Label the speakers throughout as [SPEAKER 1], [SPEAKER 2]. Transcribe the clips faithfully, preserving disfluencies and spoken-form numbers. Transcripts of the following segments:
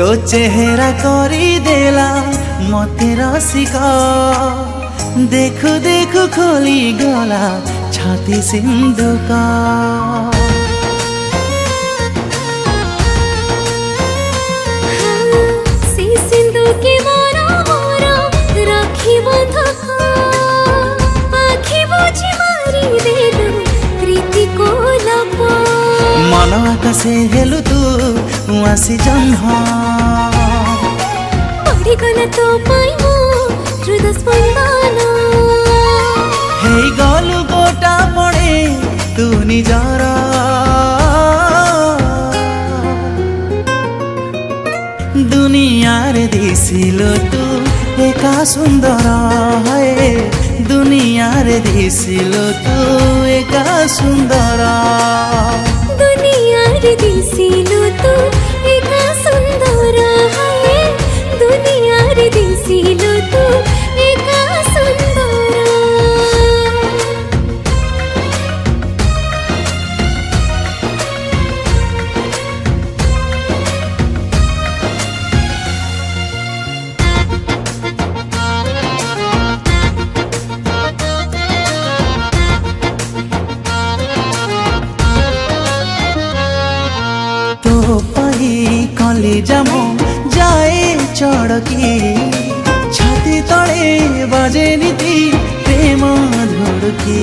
[SPEAKER 1] तो चेहरा करी देला मते रसिका देखु देखु खोली गला छाती सिंधुका
[SPEAKER 2] से सिंधु के मोरा मोरा राखी बंधक आखि बुझी मारी देलु प्रीति को लप
[SPEAKER 1] मन आकाशे हेलु तू आसी जन्ह
[SPEAKER 2] बढ़ी गला तो पाई मो हृदय स्पंदन
[SPEAKER 1] हे गलु गोटा पड़े तू निजर दुनिया रे दिसिलो तू एका सुंदर है दुनिया रे दिसिलो तू एका सुंदर
[SPEAKER 2] दुनिया रे दिसिलो तू एका सुंदर है दुनिया रे दिसिलो तू एका सुंदर
[SPEAKER 1] तो पाई कली जामो जाए चढ़की छाती तले बजे नीति प्रेम धुड़की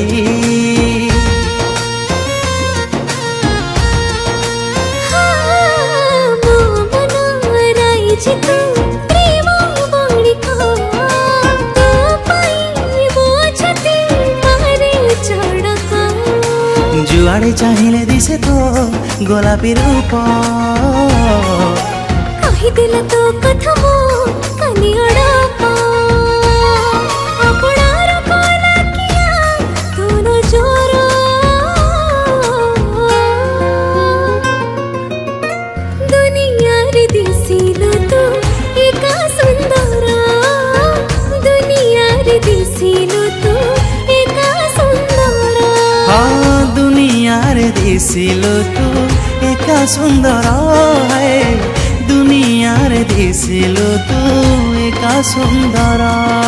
[SPEAKER 1] जुआड़े चाहिए दिसे तो गोलापी रूप
[SPEAKER 2] कही दिल तो कथा मो कनी अड़प अपनार कोला किया दोनों जोर दुनिया रे दिसिलो तू एका सुंदर दुनिया रे दिसिलो तू एका सुंदर
[SPEAKER 1] हाँ दुनिया रे दिसिलो तू एका सुंदर है दुनिया रे दिसिलो तू एका सुंदर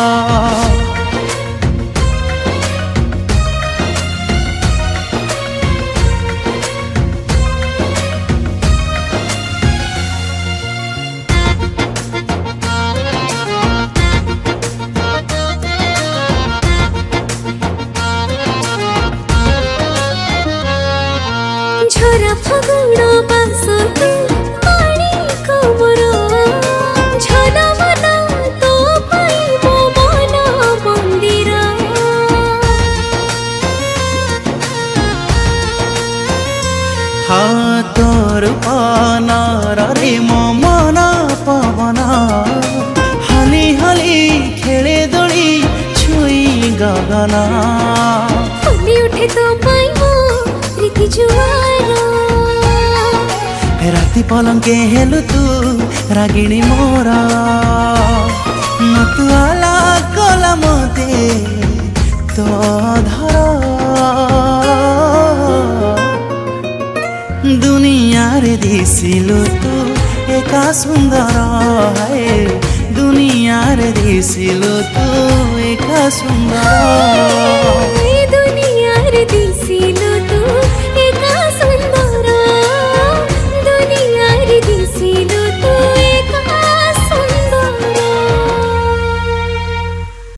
[SPEAKER 2] झरा फगुण बास तू पानी कमर झन मन तो पाई मो मन मंदिर
[SPEAKER 1] हाँ तोर पानार रे मो मन पवन हली हली खेले दोली छुई गगना
[SPEAKER 2] फुली उठे तो पाई मो प्रीति जुआर
[SPEAKER 1] राति पलंके हेलु तू रागिणी मोरा मतुआला कला मते तो धर दुनिया रे दिसिलो तू एका सुंदर है दुनिया रे दिसिलो तू एका सुंदर